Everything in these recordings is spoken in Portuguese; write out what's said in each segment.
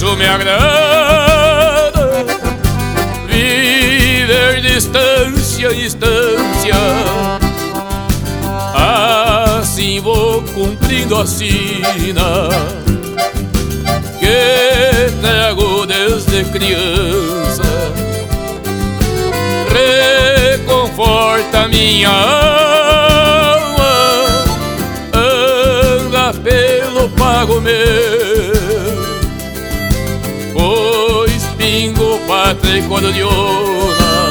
isso me agrada, viver distância em distância. Assim vou cumprindo a sina que trago desde criança. Reconforta minha alma, anda pelo pago meu, pois pingo, pátria e cordona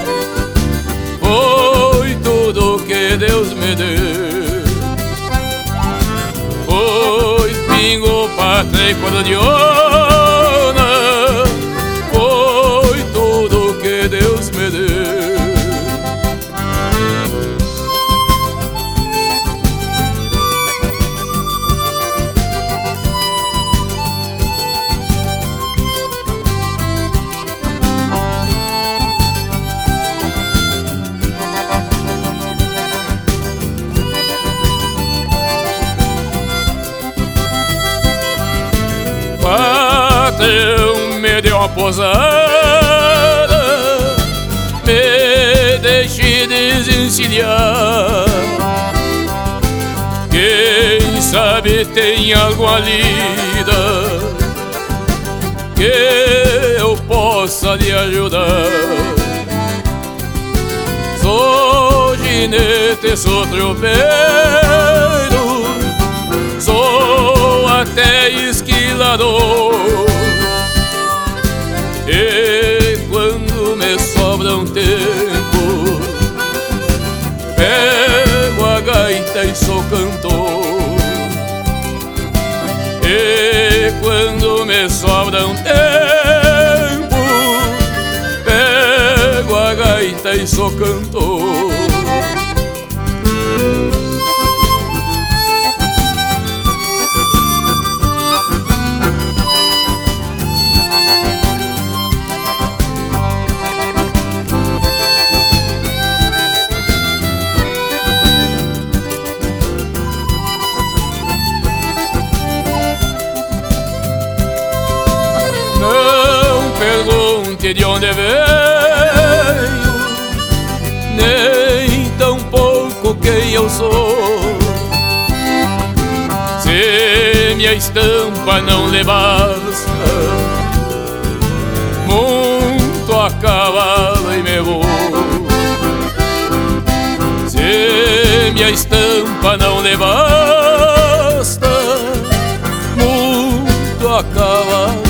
foi tudo que Deus me deu. Pois pingo, pátria e cordona foi tudo que Deus me deu. Patrão me deu uma posada, me deixe desencilhar. Quem sabe tem alguma lida que eu possa lhe ajudar. Sou ginete, sou tropeiro, sou até esquilador. E quando me sobra um tempo, pego a gaita e sou cantor. E quando me sobra um tempo, pego a gaita e sou cantor. Pergunte de onde venho, nem tão pouco quem eu sou. Se minha estampa não lhe basta, monto a cavalo e me vou. Se minha estampa não lhe basta, monto a cavalo